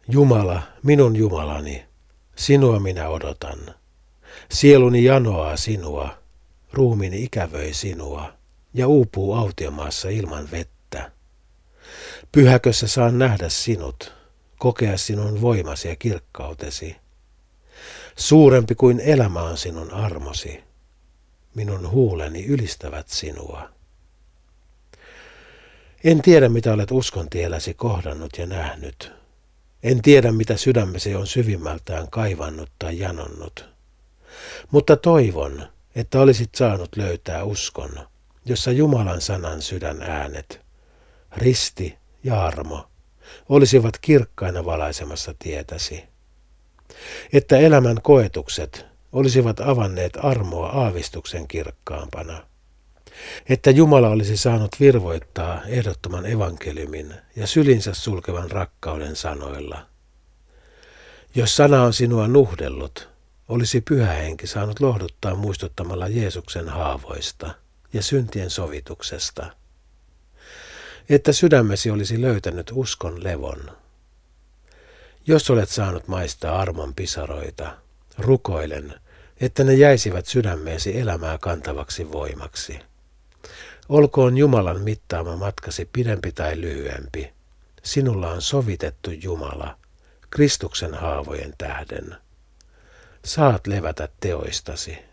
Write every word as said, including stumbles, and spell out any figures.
Jumala, minun Jumalani, sinua minä odotan. Sieluni janoaa sinua, ruumiini ikävöi sinua ja uupuu autiomaassa ilman vettä. Pyhäkössä saan nähdä sinut, kokea sinun voimasi ja kirkkautesi. Suurempi kuin elämä on sinun armosi. Minun huuleni ylistävät sinua. En tiedä, mitä olet uskontielläsi kohdannut ja nähnyt. En tiedä, mitä sydämesi on syvimmältään kaivannut tai janonnut. Mutta toivon, että olisit saanut löytää uskon, jossa Jumalan sanan sydän äänet, risti ja armo, olisivat kirkkaina valaisemassa tietäsi. Että elämän koetukset olisivat avanneet armoa aavistuksen kirkkaampana. Että Jumala olisi saanut virvoittaa ehdottoman evankeliumin ja sylinsä sulkevan rakkauden sanoilla. Jos sana on sinua nuhdellut, olisi Pyhä Henki saanut lohduttaa muistuttamalla Jeesuksen haavoista ja syntien sovituksesta. Että sydämesi olisi löytänyt uskon levon. Jos olet saanut maistaa armon pisaroita, rukoilen, että ne jäisivät sydämeesi elämää kantavaksi voimaksi. Olkoon Jumalan mittaama matkasi pidempi tai lyhyempi. Sinulla on sovitettu Jumala, Kristuksen haavojen tähden. Saat levätä teoistasi.